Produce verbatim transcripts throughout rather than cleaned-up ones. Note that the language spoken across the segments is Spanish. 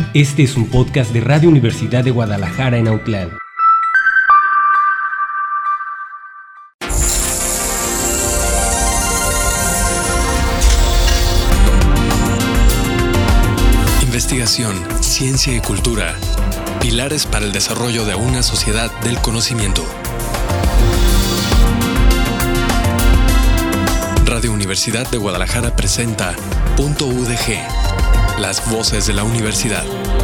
Este es un podcast de Radio Universidad de Guadalajara en Autlán. Investigación, ciencia y cultura. Pilares para el desarrollo de una sociedad del conocimiento. Radio Universidad de Guadalajara presenta Punto U D G, las voces de la universidad.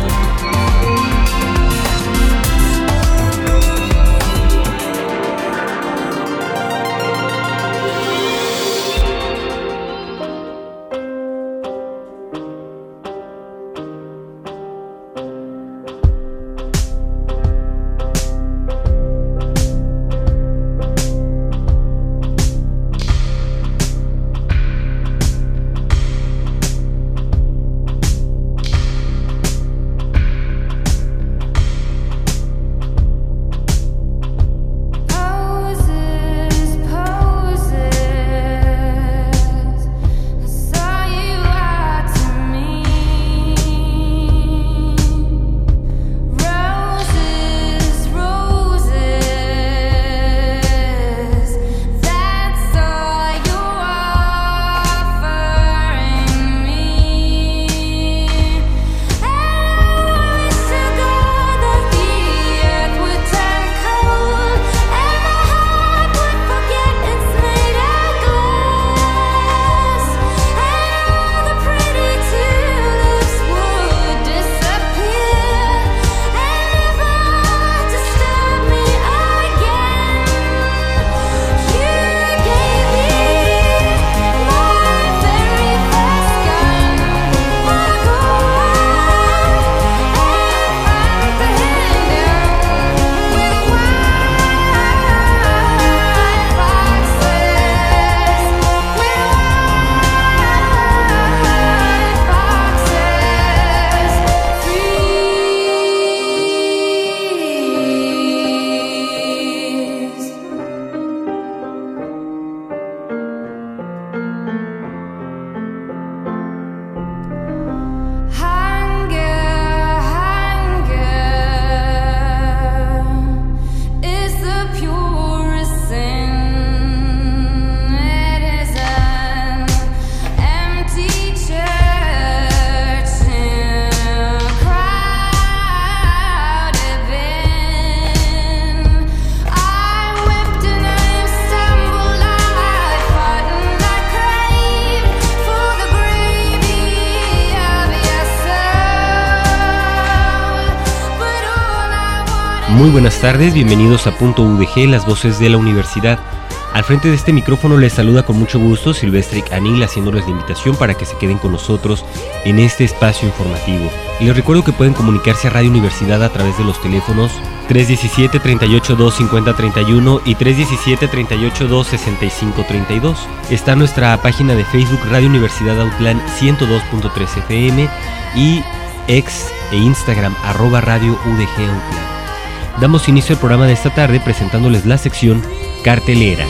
Muy buenas tardes, bienvenidos a Punto U D G, las voces de la universidad. Al frente de este micrófono les saluda con mucho gusto Silvestre Anil, haciéndoles la invitación para que se queden con nosotros en este espacio informativo. Y les recuerdo que pueden comunicarse a Radio Universidad a través de los teléfonos tres uno siete, tres ocho dos, cinco cero tres uno y tres uno siete, tres ocho dos, seis cinco tres dos. Está nuestra página de Facebook Radio Universidad Autlán ciento dos punto tres F M y ex e Instagram arroba Radio U D G Autlán. Damos inicio al programa de esta tarde presentándoles la sección Cartelera.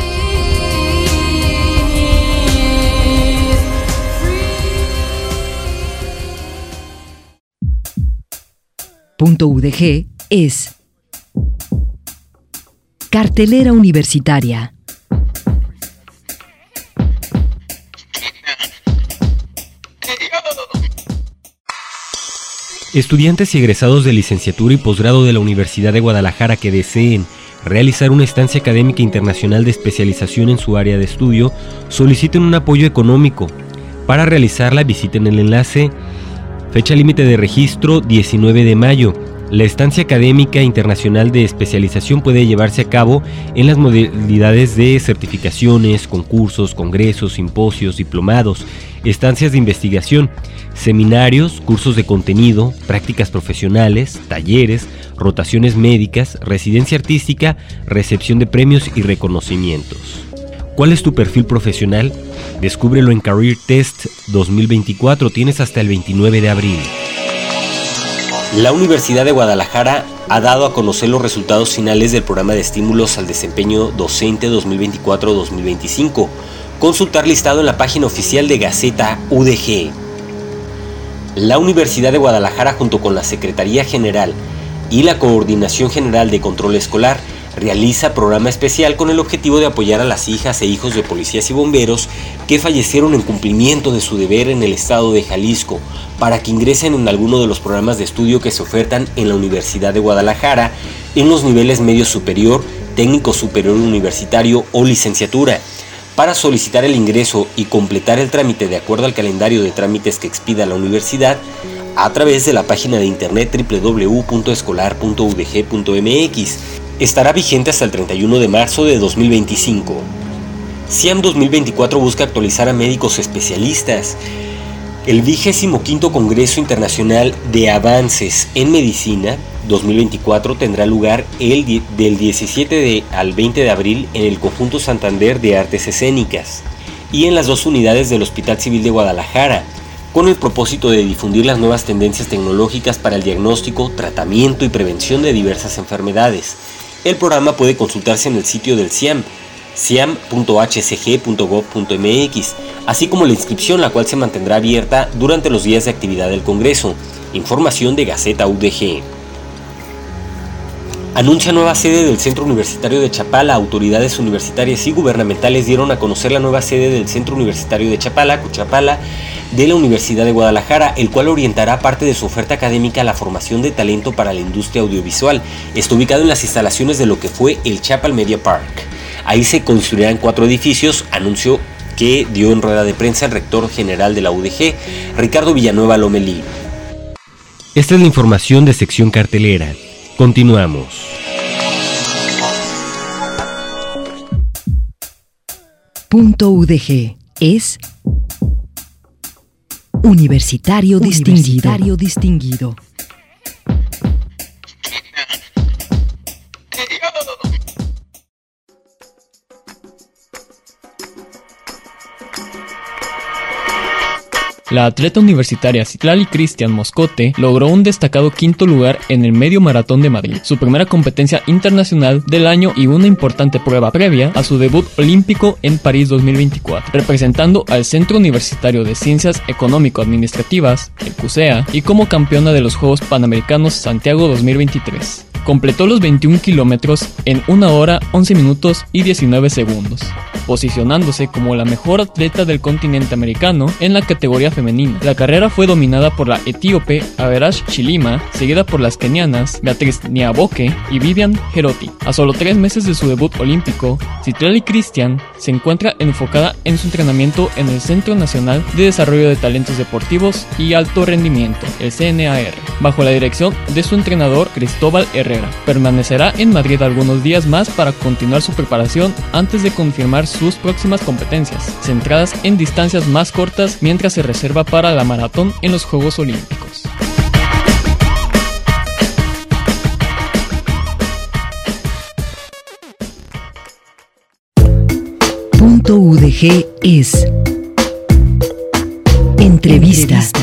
Punto U D G es Cartelera Universitaria. Estudiantes y egresados de licenciatura y posgrado de la Universidad de Guadalajara que deseen realizar una estancia académica internacional de especialización en su área de estudio, soliciten un apoyo económico. Para realizarla visiten el enlace. Fecha límite de registro diecinueve de mayo. La estancia académica internacional de especialización puede llevarse a cabo en las modalidades de certificaciones, concursos, congresos, simposios, diplomados, estancias de investigación, seminarios, cursos de contenido, prácticas profesionales, talleres, rotaciones médicas, residencia artística, recepción de premios y reconocimientos. ¿Cuál es tu perfil profesional? Descúbrelo en Career Test dos mil veinticuatro, tienes hasta el veintinueve de abril. La Universidad de Guadalajara ha dado a conocer los resultados finales del programa de estímulos al desempeño docente dos mil veinticuatro dos mil veinticinco. Consultar listado en la página oficial de Gaceta U D G. La Universidad de Guadalajara, junto con la Secretaría General y la Coordinación General de Control Escolar, realiza programa especial con el objetivo de apoyar a las hijas e hijos de policías y bomberos que fallecieron en cumplimiento de su deber en el estado de Jalisco, para que ingresen en alguno de los programas de estudio que se ofertan en la Universidad de Guadalajara en los niveles medio superior, técnico superior universitario o licenciatura. Para solicitar el ingreso y completar el trámite de acuerdo al calendario de trámites que expida la universidad, a través de la página de internet doble u doble u doble u punto escolar punto u d g punto m x. Estará vigente hasta el treinta y uno de marzo de dos mil veinticinco. CIAM dos mil veinticuatro busca actualizar a médicos especialistas. El vigésimo quinto Congreso Internacional de Avances en Medicina dos mil veinticuatro tendrá lugar el di- del diecisiete de, al veinte de abril en el Conjunto Santander de Artes Escénicas y en las dos unidades del Hospital Civil de Guadalajara, con el propósito de difundir las nuevas tendencias tecnológicas para el diagnóstico, tratamiento y prevención de diversas enfermedades. El programa puede consultarse en el sitio del CIAM, ciam punto h c g punto gov punto m x, así como la inscripción, la cual se mantendrá abierta durante los días de actividad del Congreso. Información de Gaceta U D G. Anuncia nueva sede del Centro Universitario de Chapala. Autoridades universitarias y gubernamentales dieron a conocer la nueva sede del Centro Universitario de Chapala, Cuchapala, de la Universidad de Guadalajara, el cual orientará parte de su oferta académica a la formación de talento para la industria audiovisual. Está ubicado en las instalaciones de lo que fue el Chapal Media Park. Ahí se construirán cuatro edificios, anunció que dio en rueda de prensa el rector general de la U D G, Ricardo Villanueva Lomelí. Esta es la información de sección cartelera. Continuamos. Punto U D G es Universitario, Universitario Distinguido. distinguido. La atleta universitaria Citlali Cristian Moscote logró un destacado quinto lugar en el Medio Maratón de Madrid, su primera competencia internacional del año y una importante prueba previa a su debut olímpico en París dos mil veinticuatro, representando al Centro Universitario de Ciencias Económico-Administrativas, el CUSEA, y como campeona de los Juegos Panamericanos Santiago dos mil veintitrés. Completó los veintiún kilómetros en una hora, once minutos y diecinueve segundos, posicionándose como la mejor atleta del continente americano en la categoría femenina. La carrera fue dominada por la etíope Averash Chilima, seguida por las kenianas Beatriz Nyaboke y Vivian Jeroti. A solo tres meses de su debut olímpico, Citlali Cristian se encuentra enfocada en su entrenamiento en el Centro Nacional de Desarrollo de Talentos Deportivos y Alto Rendimiento, el C N A R, bajo la dirección de su entrenador Cristóbal Herrera. Permanecerá en Madrid algunos días más para continuar su preparación antes de confirmar sus próximas competencias, centradas en distancias más cortas mientras se reserva para la maratón en los Juegos Olímpicos. Punto U D G es Entrevista. Entrevista.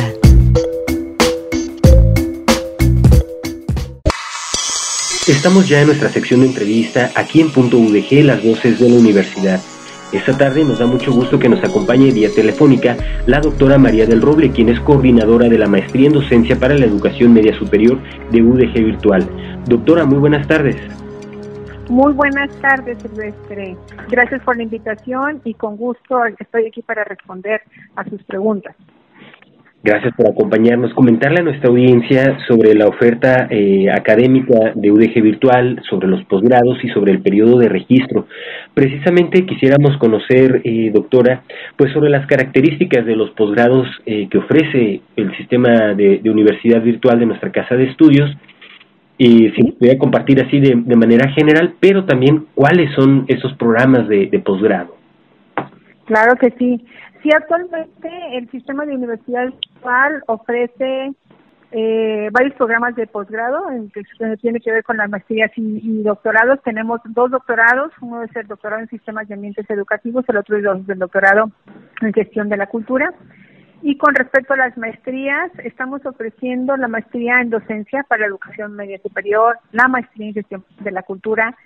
Estamos ya en nuestra sección de entrevista aquí en Punto U D G, las voces de la universidad. Esta tarde nos da mucho gusto que nos acompañe vía telefónica la doctora María del Roble, quien es coordinadora de la Maestría en Docencia para la Educación Media Superior de U D G Virtual. Doctora, muy buenas tardes. Muy buenas tardes, Silvestre. Gracias por la invitación y con gusto estoy aquí para responder a sus preguntas. Gracias por acompañarnos. Comentarle a nuestra audiencia sobre la oferta eh, académica de U D G Virtual, sobre los posgrados y sobre el periodo de registro. Precisamente quisiéramos conocer, eh, doctora, pues sobre las características de los posgrados eh, que ofrece el sistema de, de universidad virtual de nuestra casa de estudios, y si nos pudiera compartir así de, de manera general, pero también cuáles son esos programas de, de posgrado. Claro que sí. Sí, actualmente el sistema de universidad virtual ofrece eh, varios programas de posgrado en que tiene que ver con las maestrías y, y doctorados. Tenemos dos doctorados, uno es el doctorado en sistemas y ambientes educativos, el otro es el doctorado en gestión de la cultura. Y con respecto a las maestrías, estamos ofreciendo la maestría en docencia para la educación media superior, la maestría en gestión de la cultura,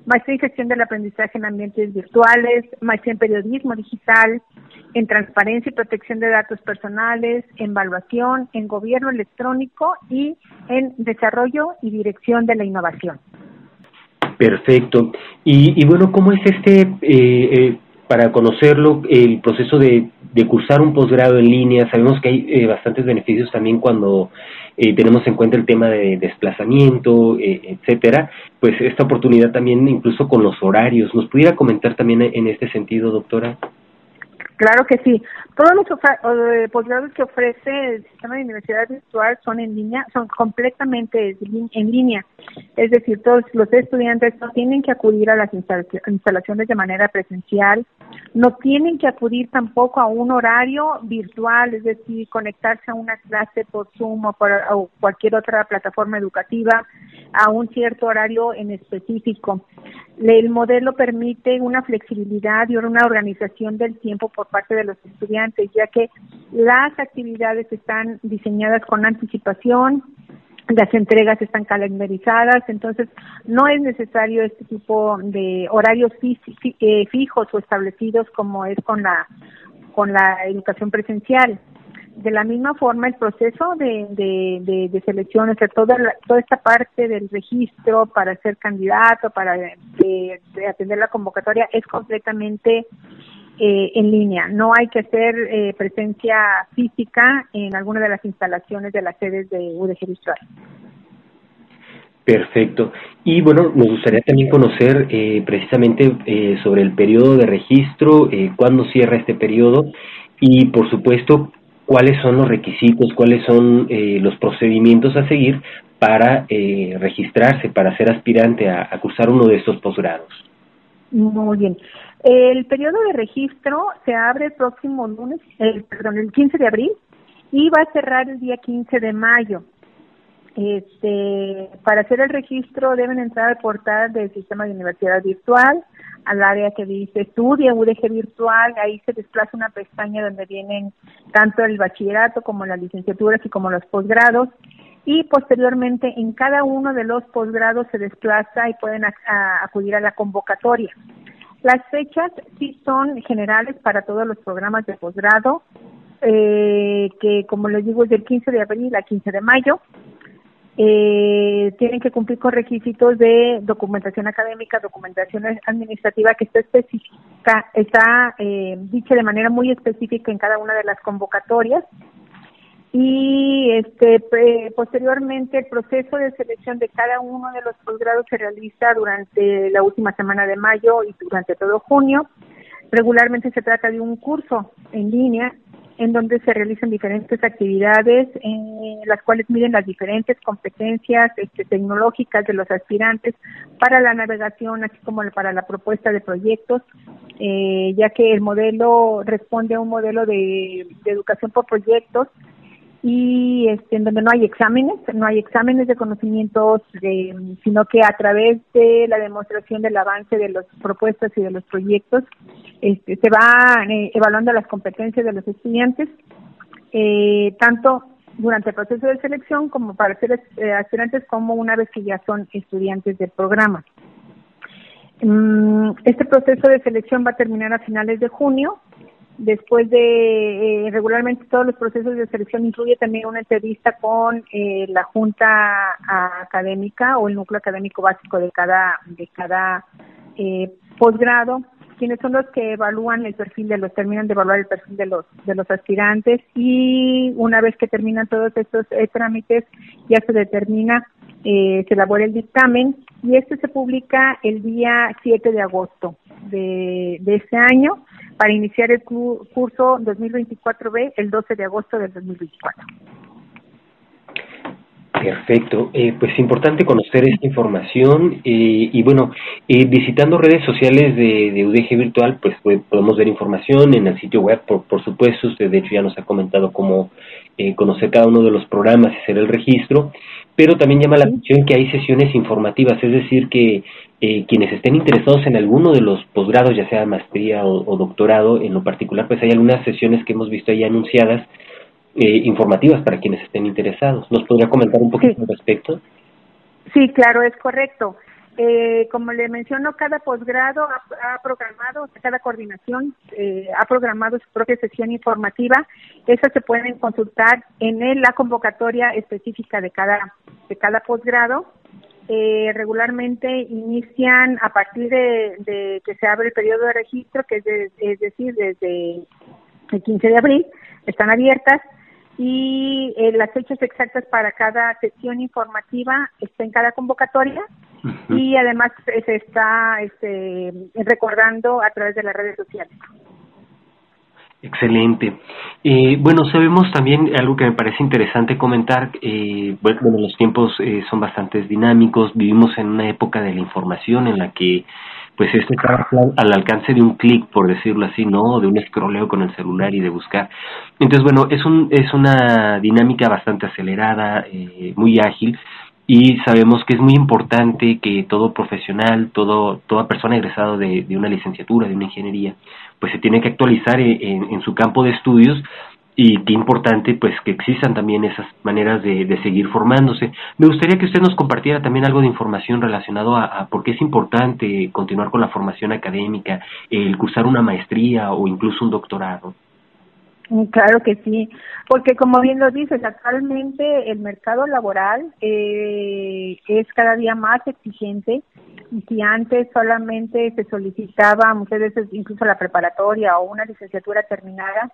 maestría en gestión del aprendizaje en ambientes virtuales, maestría en periodismo digital, en transparencia y protección de datos personales, en evaluación, en gobierno electrónico y en desarrollo y dirección de la innovación. Perfecto. Y, y bueno, ¿cómo es este, eh, eh, para conocerlo, el proceso de, de cursar un posgrado en línea? Sabemos que hay eh, bastantes beneficios también cuando eh, tenemos en cuenta el tema de desplazamiento, eh, etcétera. Pues esta oportunidad también incluso con los horarios. ¿Nos pudiera comentar también en este sentido, doctora? Claro que sí. Todos los eh, posgrados que ofrece el sistema de universidad virtual son en línea, son completamente en línea. Es decir, todos los estudiantes no tienen que acudir a las instalaciones de manera presencial, no tienen que acudir tampoco a un horario virtual, es decir, conectarse a una clase por Zoom o por o cualquier otra plataforma educativa a un cierto horario en específico. El modelo permite una flexibilidad y una organización del tiempo por parte de los estudiantes, ya que las actividades están diseñadas con anticipación, las entregas están calendarizadas, entonces no es necesario este tipo de horarios fijos o establecidos como es con la con la educación presencial. De la misma forma, el proceso de, de, de, de selección, o sea, toda, la, toda esta parte del registro para ser candidato, para de, de atender la convocatoria, es completamente eh, en línea. No hay que hacer eh, presencia física en alguna de las instalaciones de las sedes de U D G Virtual. Perfecto. Y bueno, nos gustaría también conocer eh, precisamente eh, sobre el periodo de registro, eh, cuándo cierra este periodo y, por supuesto, cuáles son los requisitos, cuáles son eh, los procedimientos a seguir para eh, registrarse, para ser aspirante a, a cursar uno de estos posgrados. Muy bien. El periodo de registro se abre el próximo lunes, el, perdón, el quince de abril y va a cerrar el día quince de mayo. Este, para hacer el registro deben entrar al portal del Sistema de Universidad Virtual, al área que dice Estudia U D G Virtual, ahí se desplaza una pestaña donde vienen tanto el bachillerato como las licenciaturas y como los posgrados, y posteriormente en cada uno de los posgrados se desplaza y pueden a, a, acudir a la convocatoria. Las fechas sí son generales para todos los programas de posgrado, eh, que como les digo es del quince de abril a quince de mayo. Eh, tienen que cumplir con requisitos de documentación académica, documentación administrativa que está específica, está eh, dicha de manera muy específica en cada una de las convocatorias. Y este pre, posteriormente el proceso de selección de cada uno de los posgrados se realiza durante la última semana de mayo y durante todo junio. Regularmente se trata de un curso en línea en donde se realizan diferentes actividades, en las cuales miden las diferentes competencias este, tecnológicas de los aspirantes para la navegación, así como para la propuesta de proyectos, eh, ya que el modelo responde a un modelo de, de educación por proyectos, y este, en donde no hay exámenes, no hay exámenes de conocimientos, eh, sino que a través de la demostración del avance de las propuestas y de los proyectos, este, se va eh, evaluando las competencias de los estudiantes, eh, tanto durante el proceso de selección como para ser eh, aspirantes, como una vez que ya son estudiantes del programa. Um, este proceso de selección va a terminar a finales de junio. Después de, eh, regularmente todos los procesos de selección incluye también una entrevista con eh, la junta académica o el núcleo académico básico de cada de cada eh, posgrado, quienes son los que evalúan el perfil de los, terminan de evaluar el perfil de los de los aspirantes, y una vez que terminan todos estos eh, trámites ya se determina, eh, se elabora el dictamen, y este se publica el día siete de agosto de, de este año, para iniciar el curso dos mil veinticuatro B el doce de agosto del dos mil veinticuatro. Perfecto, eh, pues importante conocer esta información, eh, y bueno, eh, visitando redes sociales de, de U D G Virtual, pues, pues podemos ver información en el sitio web, por, por supuesto. Usted de hecho ya nos ha comentado cómo eh, conocer cada uno de los programas y hacer el registro, pero también llama la atención que hay sesiones informativas, es decir que eh, quienes estén interesados en alguno de los posgrados, ya sea maestría o, o doctorado en lo particular, pues hay algunas sesiones que hemos visto ahí anunciadas, Eh, informativas para quienes estén interesados. ¿Nos podría comentar un poquito sí. al respecto? Sí, claro, es correcto. Eh, como le menciono, cada posgrado ha, ha programado, cada coordinación eh, ha programado su propia sesión informativa. Esas se pueden consultar en el, la convocatoria específica de cada, de cada posgrado. Eh, regularmente inician a partir de, de que se abre el periodo de registro, que es, de, es decir, desde el quince de abril, están abiertas, y eh, las fechas exactas para cada sesión informativa está en cada convocatoria. Uh-huh. Y además se está este, recordando a través de las redes sociales. Excelente. Eh, bueno, sabemos también algo que me parece interesante comentar. Eh, bueno, los tiempos eh, son bastante dinámicos. Vivimos en una época de la información en la que pues esto está al alcance de un clic, por decirlo así, ¿no? De un scrolleo con el celular y de buscar. Entonces, bueno, es un es una dinámica bastante acelerada, eh, muy ágil, y sabemos que es muy importante que todo profesional, todo toda persona egresada de, de una licenciatura, de una ingeniería, pues se tiene que actualizar en, en su campo de estudios. Y qué importante pues que existan también esas maneras de, de seguir formándose. Me gustaría que usted nos compartiera también algo de información relacionado a, a por qué es importante continuar con la formación académica, el cursar una maestría o incluso un doctorado. Claro que sí, porque como bien lo dices, actualmente el mercado laboral eh, es cada día más exigente, y si antes solamente se solicitaba muchas veces incluso la preparatoria o una licenciatura terminada,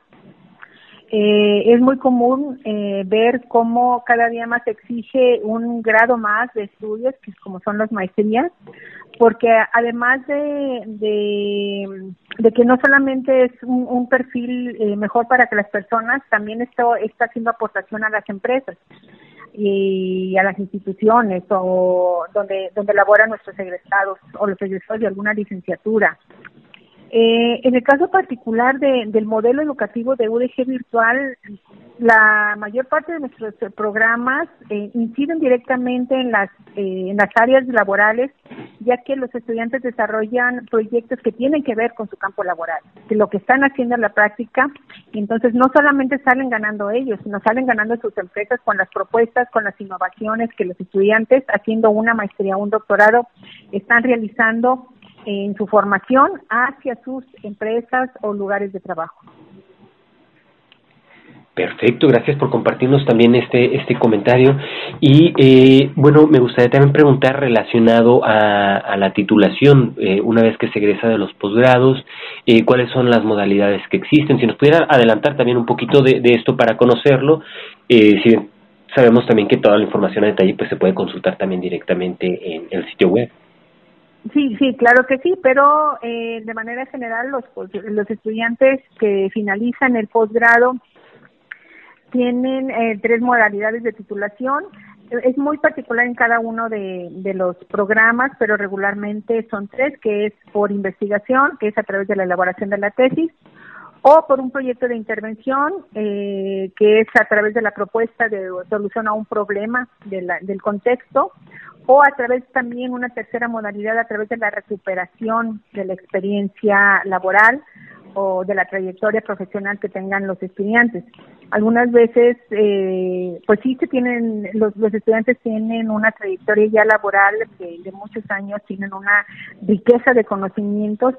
Eh, es muy común eh, ver cómo cada día más se exige un grado más de estudios, que como son las maestrías, porque además de, de, de que no solamente es un, un perfil eh, mejor para que las personas, también esto está haciendo aportación a las empresas y a las instituciones o donde, donde laboran nuestros egresados o los egresados de alguna licenciatura. Eh, en el caso particular de, del modelo educativo de U D G Virtual, la mayor parte de nuestros programas eh, inciden directamente en las eh, en las áreas laborales, ya que los estudiantes desarrollan proyectos que tienen que ver con su campo laboral, que lo que están haciendo en la práctica, y entonces no solamente salen ganando ellos, sino salen ganando sus empresas con las propuestas, con las innovaciones que los estudiantes, haciendo una maestría o un doctorado, están realizando en su formación hacia sus empresas o lugares de trabajo. Perfecto, gracias por compartirnos también este este comentario. Y eh, bueno, me gustaría también preguntar relacionado a, a la titulación, eh, una vez que se egresa de los posgrados, eh, cuáles son las modalidades que existen. Si nos pudiera adelantar también un poquito de, de esto para conocerlo. Eh, si sabemos también que toda la información a detalle pues se puede consultar también directamente en el sitio web. Sí, sí, claro que sí, pero eh, de manera general los los estudiantes que finalizan el posgrado tienen eh, tres modalidades de titulación. Es muy particular en cada uno de, de los programas, pero regularmente son tres, que es por investigación, que es a través de la elaboración de la tesis, o por un proyecto de intervención, eh, que es a través de la propuesta de solución a un problema de la, del contexto, o a través también una tercera modalidad, a través de la recuperación de la experiencia laboral o de la trayectoria profesional que tengan los estudiantes. Algunas veces, eh, pues sí se tienen, los, los estudiantes tienen una trayectoria ya laboral de, de muchos años, tienen una riqueza de conocimientos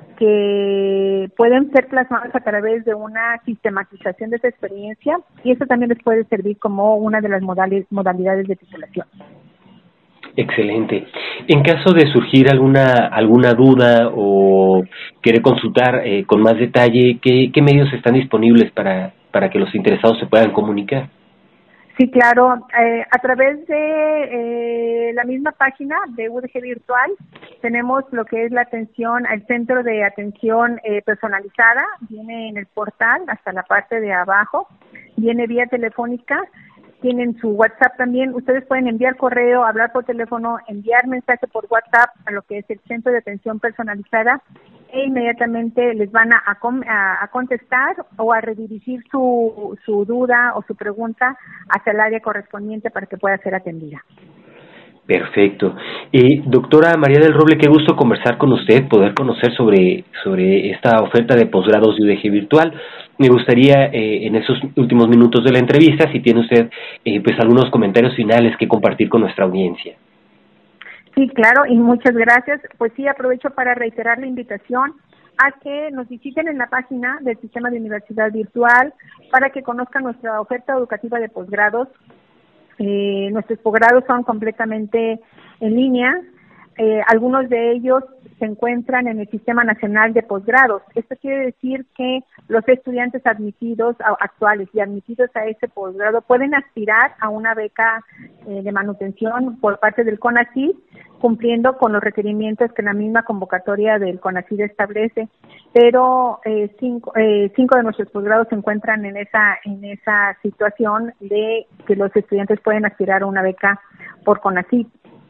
que pueden ser plasmados a través de una sistematización de esa experiencia, y eso también les puede servir como una de las modalidades, modalidades de titulación. Excelente. En caso de surgir alguna alguna duda o querer consultar eh, con más detalle, ¿qué, qué medios están disponibles para, para que los interesados se puedan comunicar? Sí, claro. Eh, a través de eh, la misma página de U D G Virtual tenemos lo que es la atención, el centro de atención eh, personalizada. Viene en el portal hasta la parte de abajo. Viene vía telefónica. Tienen su WhatsApp también. Ustedes pueden enviar correo, hablar por teléfono, enviar mensaje por WhatsApp a lo que es el centro de atención personalizada, e inmediatamente les van a, a, a contestar o a redirigir su, su duda o su pregunta hacia el área correspondiente para que pueda ser atendida. Perfecto. Eh, doctora María del Roble, qué gusto conversar con usted, poder conocer sobre, sobre esta oferta de posgrados de U D G Virtual. Me gustaría, eh, en esos últimos minutos de la entrevista, si tiene usted eh, pues algunos comentarios finales que compartir con nuestra audiencia. Sí, claro, y muchas gracias. Pues sí, aprovecho para reiterar la invitación a que nos visiten en la página del Sistema de Universidad Virtual para que conozcan nuestra oferta educativa de posgrados. Eh, nuestros posgrados son completamente en línea. Eh, algunos de ellos se encuentran en el Sistema Nacional de Posgrados. Esto quiere decir que los estudiantes admitidos a, actuales y admitidos a ese posgrado pueden aspirar a una beca eh, de manutención por parte del CONACYT, cumpliendo con los requerimientos que la misma convocatoria del CONACYT establece. Pero eh, cinco, eh, cinco de nuestros posgrados se encuentran en esa en esa situación de que los estudiantes pueden aspirar a una beca por CONACYT.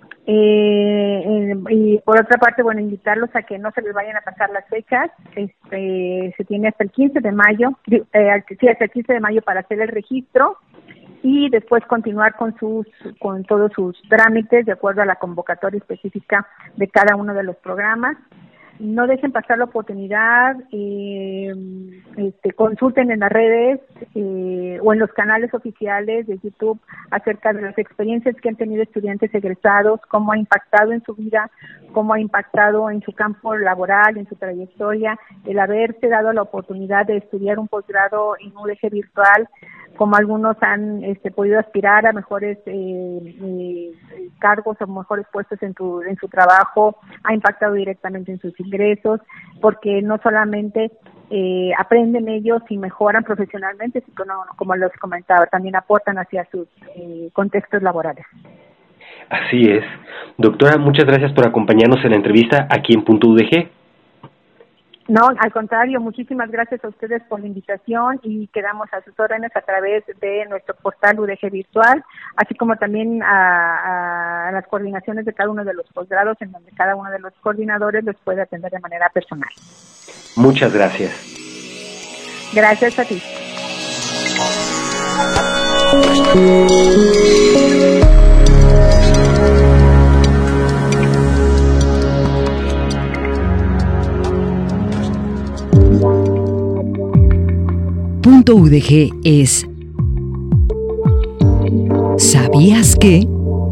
Eh, eh, y por otra parte, bueno, invitarlos a que no se les vayan a pasar las fechas. Este, se tiene hasta el quince de mayo, eh, sí, hasta el quince de mayo para hacer el registro y después continuar con sus, con todos sus trámites de acuerdo a la convocatoria específica de cada uno de los programas. No dejen pasar la oportunidad, eh, este, consulten en las redes eh, o en los canales oficiales de YouTube acerca de las experiencias que han tenido estudiantes egresados, cómo ha impactado en su vida, cómo ha impactado en su campo laboral, en su trayectoria, el haberse dado la oportunidad de estudiar un posgrado en U D G virtual, como algunos han este, podido aspirar a mejores eh, eh, cargos o mejores puestos en, tu, en su trabajo, ha impactado directamente en sus ingresos, porque no solamente eh, aprenden ellos y mejoran profesionalmente, sino, como les comentaba, también aportan hacia sus eh, contextos laborales. Así es. Doctora, muchas gracias por acompañarnos en la entrevista aquí en Punto U D G. No, al contrario, muchísimas gracias a ustedes por la invitación y quedamos a sus órdenes a través de nuestro portal U D G Virtual, así como también a, a las coordinaciones de cada uno de los posgrados, en donde cada uno de los coordinadores los puede atender de manera personal. Muchas gracias. Gracias a ti. Punto U D G es ¿Sabías que?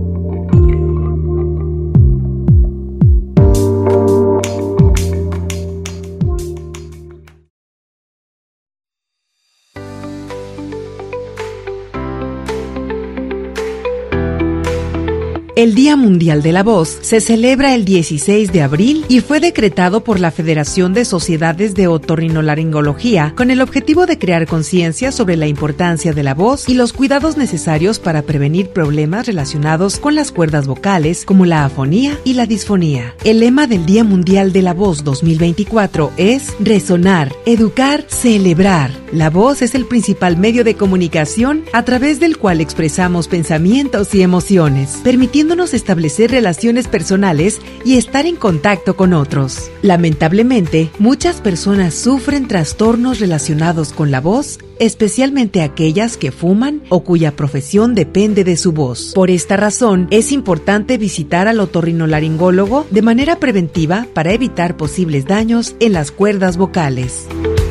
El Día Mundial de la Voz se celebra el dieciséis de abril y fue decretado por la Federación de Sociedades de Otorrinolaringología con el objetivo de crear conciencia sobre la importancia de la voz y los cuidados necesarios para prevenir problemas relacionados con las cuerdas vocales como la afonía y la disfonía. El lema del Día Mundial de la Voz dos mil veinticuatro es resonar, educar, celebrar. La voz es el principal medio de comunicación a través del cual expresamos pensamientos y emociones, permitiendo establecer relaciones personales y estar en contacto con otros. Lamentablemente, muchas personas sufren trastornos relacionados con la voz, especialmente aquellas que fuman o cuya profesión depende de su voz. Por esta razón, es importante visitar al otorrinolaringólogo de manera preventiva para evitar posibles daños en las cuerdas vocales.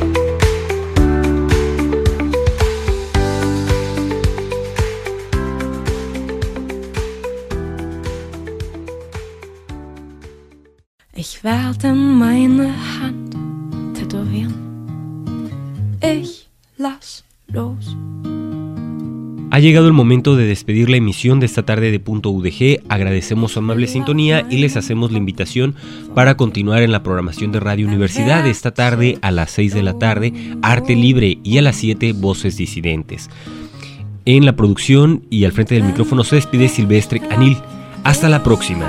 Ich werde meine Hand tätowieren. Ich lass los. Ha llegado el momento de despedir la emisión de esta tarde de Punto U D G. Agradecemos su amable sintonía y les hacemos la invitación para continuar en la programación de Radio Universidad. Esta tarde a las seis de la tarde, Arte Libre, y a las siete, Voces Disidentes. En la producción y al frente del micrófono se despide Silvestre Anil. Hasta la próxima.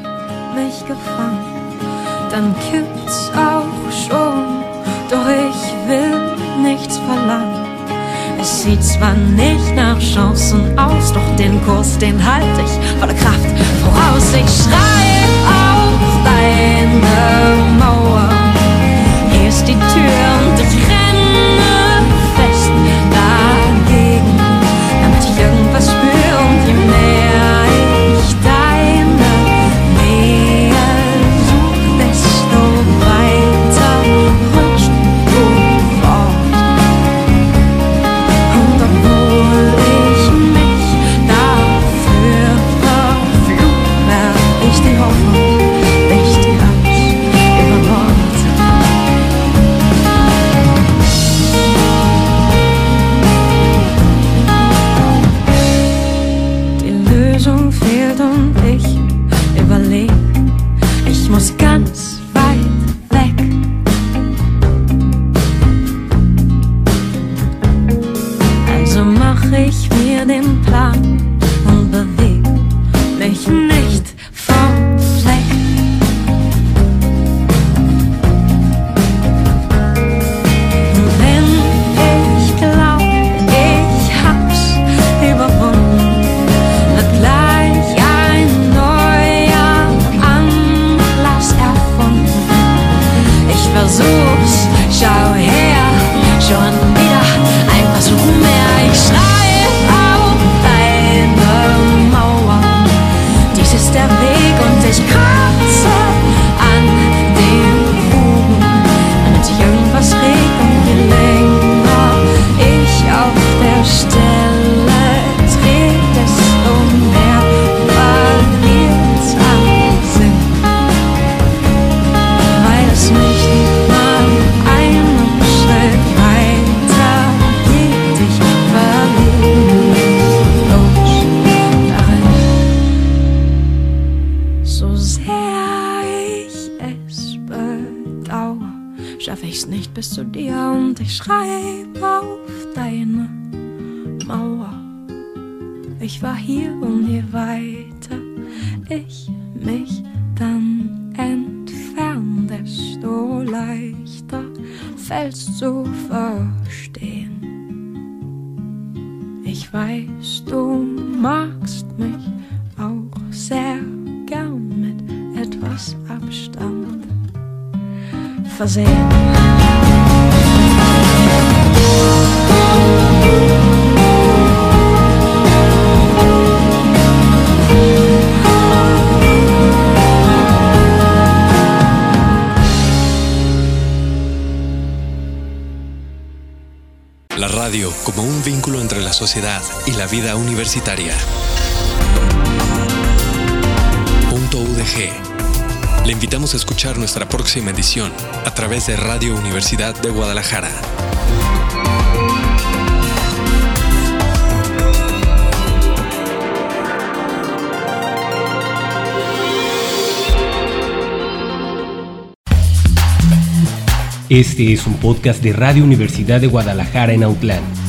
Dann kippt's auch schon, doch ich will nichts verlangen. Es sieht zwar nicht nach Chancen aus, doch den Kurs, den halt ich voller Kraft voraus. Ich schreib auf deine Mauer, hier ist die Tür und ich renne fest dagegen, damit ich irgendwas spüre und je mehr ich deine Nähe such, desto weiter rutscht du fort. Und obwohl ich mich dafür verfluch, werd ich die Hoffnung Ich überleg, ich muss ganz weit weg. Also mach ich mir den Plan und beweg mich nicht vom Fleck. Wenn ich glaub, ich hab's überwunden, wird gleich ein neuer Anlass erfunden. Ich versuch's, schau her, schon wieder ein Versuch mehr. Ich schreie auf eine Mauer, dies ist der Weg und ich kratze an den Fugen, damit sich irgendwas regt und je länger ich auf der Stelle drehe, desto mehr verliert's an Sinn, weil es mich nicht mal einen Schritt weiter geht. Ich verliere mich los darin. So sehr ich es bedauere, schaffe ich's nicht bis zu dir und ich schreibe auf deine Mauer. Ich war hier und je weiter ich mich dann entferne, desto leichter fällt's zu verstehen. Ich weiß, du magst mich auch sehr gern mit etwas Abstand versehen. La radio como un vínculo entre la sociedad y la vida universitaria. Punto U D G. Le invitamos a escuchar nuestra próxima edición a través de Radio Universidad de Guadalajara. Este es un podcast de Radio Universidad de Guadalajara en Autlán.